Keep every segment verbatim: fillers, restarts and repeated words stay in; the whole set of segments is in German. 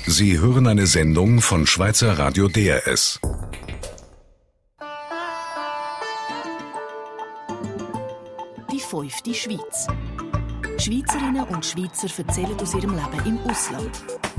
Sie hören eine Sendung von Schweizer Radio D R S. Die fünfte Schweiz. Schweizerinnen und Schweizer erzählen aus ihrem Leben im Ausland.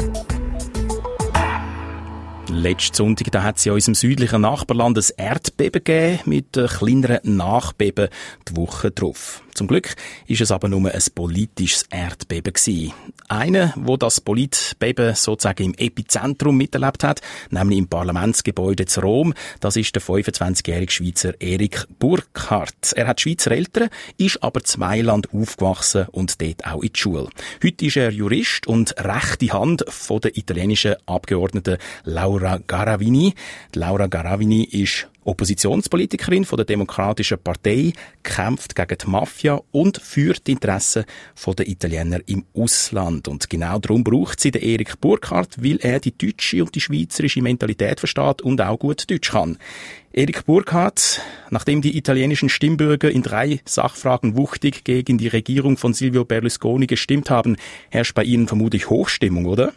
Letzten Sonntag da hat es in unserem südlichen Nachbarland ein Erdbeben gegeben, mit kleineren Nachbeben die Woche drauf. Zum Glück ist es aber nur ein politisches Erdbeben gewesen. Einer, wo das Politbeben sozusagen im Epizentrum miterlebt hat, nämlich im Parlamentsgebäude zu Rom, das ist der fünfundzwanzigjährige Schweizer Erik Burkhardt. Er hat Schweizer Eltern, ist aber in Mailand aufgewachsen und dort auch in die Schule. Heute ist er Jurist und rechte Hand von der italienischen Abgeordneten Laura Garavini. Die Laura Garavini ist Oppositionspolitikerin von der Demokratischen Partei, kämpft gegen die Mafia und führt die Interessen der Italiener im Ausland. Und genau darum braucht sie den Erik Burkhardt, weil er die deutsche und die schweizerische Mentalität versteht und auch gut Deutsch kann. Erik Burkhardt, nachdem die italienischen Stimmbürger in drei Sachfragen wuchtig gegen die Regierung von Silvio Berlusconi gestimmt haben, herrscht bei Ihnen vermutlich Hochstimmung, oder?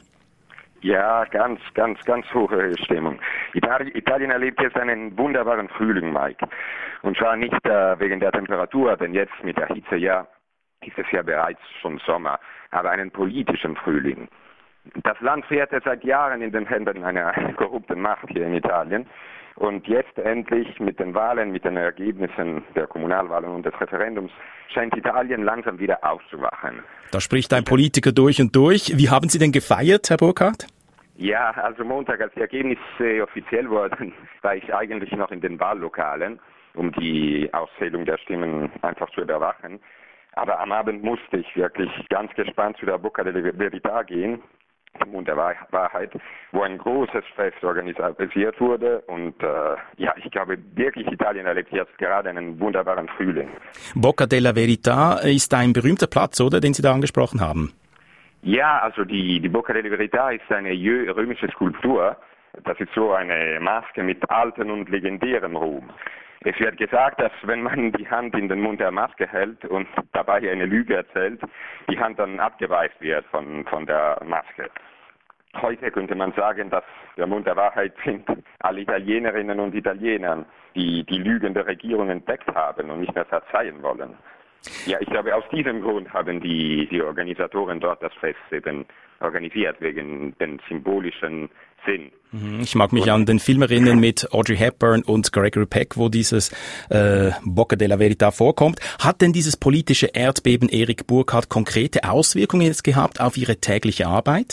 Ja, ganz, ganz, ganz hohe Stimmung. Italien erlebt jetzt einen wunderbaren Frühling, Mike. Und zwar nicht äh, wegen der Temperatur, denn jetzt mit der Hitze, ja, ist es ja bereits schon Sommer, aber einen politischen Frühling. Das Land fährt ja seit Jahren in den Händen einer korrupten Macht hier in Italien. Und jetzt endlich mit den Wahlen, mit den Ergebnissen der Kommunalwahlen und des Referendums scheint Italien langsam wieder aufzuwachen. Da spricht ein Politiker durch und durch. Wie haben Sie denn gefeiert, Herr Burkhardt? Ja, also Montag, als die Ergebnisse offiziell wurden, war ich eigentlich noch in den Wahllokalen, um die Auszählung der Stimmen einfach zu überwachen. Aber am Abend musste ich wirklich ganz gespannt zu der Bocca della Verità gehen, zum Mund der Wahrheit, wo ein großes Fest organisiert wurde. Und äh, ja, ich glaube wirklich, Italien erlebt jetzt gerade einen wunderbaren Frühling. Bocca della Verità ist ein berühmter Platz, oder, den Sie da angesprochen haben? Ja, also die, die Bocca della Verità ist eine römische Skulptur. Das ist so eine Maske mit alten und legendärem Ruhm. Es wird gesagt, dass wenn man die Hand in den Mund der Maske hält und dabei eine Lüge erzählt, die Hand dann abgeweist wird von, von der Maske. Heute könnte man sagen, dass der Mund der Wahrheit sind alle Italienerinnen und Italiener, die die Lügen der Regierung entdeckt haben und nicht mehr verzeihen wollen. Ja, ich glaube, aus diesem Grund haben die, die Organisatoren dort das Fest eben organisiert, wegen den symbolischen Sinn. Ich mag mich und an den Film erinnern mit Audrey Hepburn und Gregory Peck, wo dieses äh, Bocca della Verità vorkommt. Hat denn dieses politische Erdbeben Erik Burkhardt konkrete Auswirkungen jetzt gehabt auf Ihre tägliche Arbeit?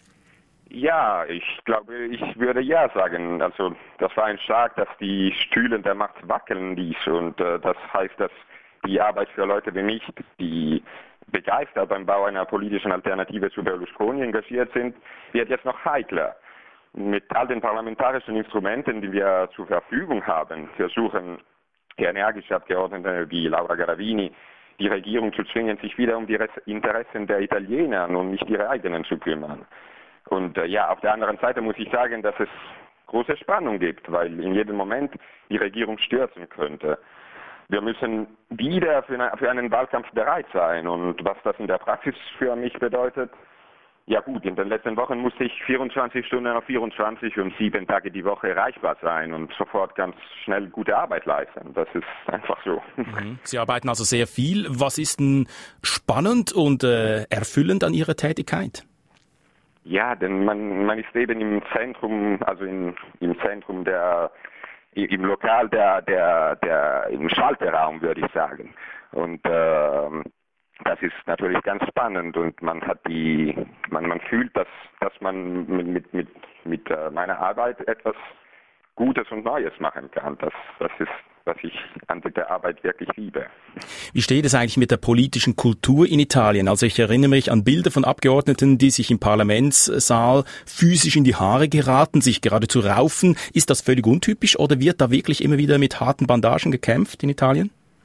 Ja, ich glaube, ich würde ja sagen. Also das war ein Schlag, dass die Stühle der Macht wackeln ließ. Und äh, das heißt, dass die Arbeit für Leute wie mich, die begeistert beim Bau einer politischen Alternative zu Berlusconi engagiert sind, wird jetzt noch heikler. Mit all den parlamentarischen Instrumenten, die wir zur Verfügung haben, versuchen energische Abgeordnete wie Laura Garavini, die Regierung zu zwingen, sich wieder um die Interessen der Italiener und nicht ihre eigenen zu kümmern. Und äh, ja, auf der anderen Seite muss ich sagen, dass es große Spannung gibt, weil in jedem Moment die Regierung stürzen könnte. Wir müssen wieder für, eine, für einen Wahlkampf bereit sein. Und was das in der Praxis für mich bedeutet, ja gut, in den letzten Wochen musste ich vierundzwanzig Stunden auf vierundzwanzig und sieben Tage die Woche erreichbar sein und sofort ganz schnell gute Arbeit leisten. Das ist einfach so. Sie arbeiten also sehr viel. Was ist denn spannend und äh, erfüllend an Ihrer Tätigkeit? Ja, denn man, man ist eben im Zentrum, also in, im Zentrum der, im Lokal der, der, der, im Schalterraum, würde ich sagen. Und äh, das ist natürlich ganz spannend und man hat die, man, man fühlt, dass, dass man mit, mit, mit, mit meiner Arbeit etwas Gutes und Neues machen kann. Das, das ist, was ich an der Arbeit wirklich liebe. Wie steht es eigentlich mit der politischen Kultur in Italien? Also ich erinnere mich an Bilder von Abgeordneten, die sich im Parlamentssaal physisch in die Haare geraten, sich geradezu raufen. Ist das völlig untypisch oder wird da wirklich immer wieder mit harten Bandagen gekämpft in Italien?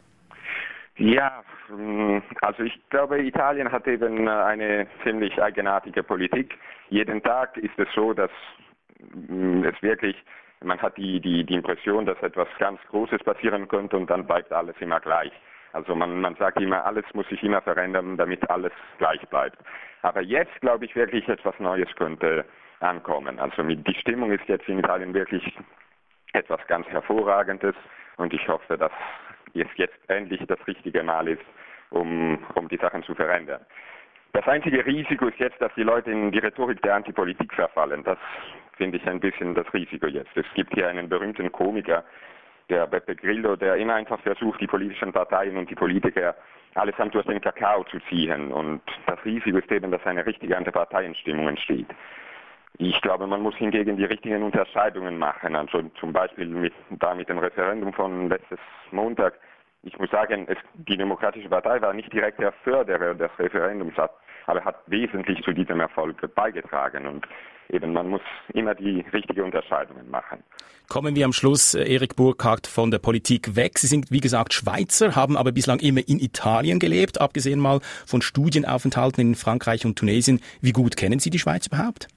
Ja, also ich glaube, Italien hat eben eine ziemlich eigenartige Politik. Jeden Tag ist es so, dass es wirklich, man hat die, die, die Impression, dass etwas ganz Großes passieren könnte und dann bleibt alles immer gleich. Also man, man sagt immer, alles muss sich immer verändern, damit alles gleich bleibt. Aber jetzt glaube ich wirklich, etwas Neues könnte ankommen. Also mit, die Stimmung ist jetzt in Italien wirklich etwas ganz Hervorragendes und ich hoffe, dass es jetzt endlich das richtige Mal ist, um, um die Sachen zu verändern. Das einzige Risiko ist jetzt, dass die Leute in die Rhetorik der Antipolitik verfallen. Das finde ich ein bisschen das Risiko jetzt. Es gibt hier einen berühmten Komiker, der Beppe Grillo, der immer einfach versucht, die politischen Parteien und die Politiker allesamt durch den Kakao zu ziehen. Und das Risiko ist eben, dass eine richtige Antiparteienstimmung entsteht. Ich glaube, man muss hingegen die richtigen Unterscheidungen machen. Also zum Beispiel mit, da mit dem Referendum von letztes Montag. Ich muss sagen, es, die Demokratische Partei war nicht direkt der Förderer des Referendums, aber hat wesentlich zu diesem Erfolg beigetragen. Und eben, man muss immer die richtigen Unterscheidungen machen. Kommen wir am Schluss, Erik Burkhardt, von der Politik weg. Sie sind, wie gesagt, Schweizer, haben aber bislang immer in Italien gelebt, abgesehen mal von Studienaufenthalten in Frankreich und Tunesien. Wie gut kennen Sie die Schweiz überhaupt?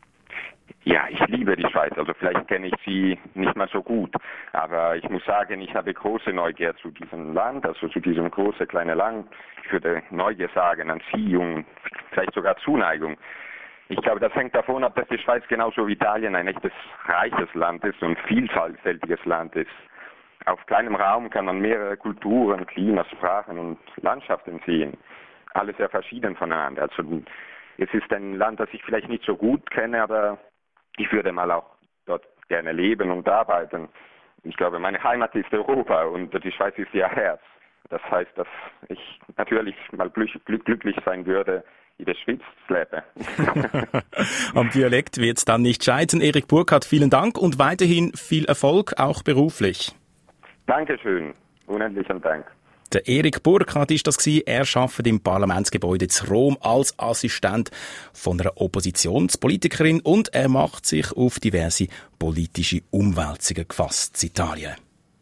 Ja, ich liebe die Schweiz. Also vielleicht kenne ich sie nicht mal so gut. Aber ich muss sagen, ich habe große Neugier zu diesem Land, also zu diesem großen, kleinen Land. Ich würde Neugier sagen, Anziehung, vielleicht sogar Zuneigung. Ich glaube, das hängt davon ab, dass die Schweiz genauso wie Italien ein echtes reiches Land ist und vielfältiges Land ist. Auf kleinem Raum kann man mehrere Kulturen, Klimas, Sprachen und Landschaften sehen. Alles sehr verschieden voneinander. Also es ist ein Land, das ich vielleicht nicht so gut kenne, aber ich würde mal auch dort gerne leben und arbeiten. Ich glaube, meine Heimat ist Europa und die Schweiz ist ihr Herz. Das heißt, dass ich natürlich mal glücklich sein würde, in der Schweiz zu leben. Am Dialekt wird es dann nicht scheitern. Erik Burkhardt, vielen Dank und weiterhin viel Erfolg, auch beruflich. Dankeschön. Unendlichen Dank. Der Erik Burkhardt ist das gewesen. Er arbeitet im Parlamentsgebäude zu Rom als Assistent von einer Oppositionspolitikerin und er macht sich auf diverse politische Umwälzungen gefasst in Italien.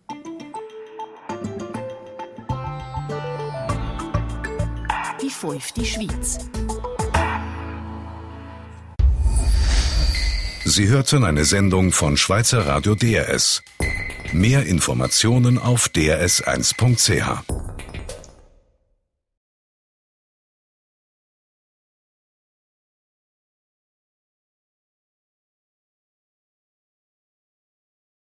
Die fünfte Schweiz. Sie hörten eine Sendung von Schweizer Radio D R S. Mehr Informationen auf d r s eins punkt c h.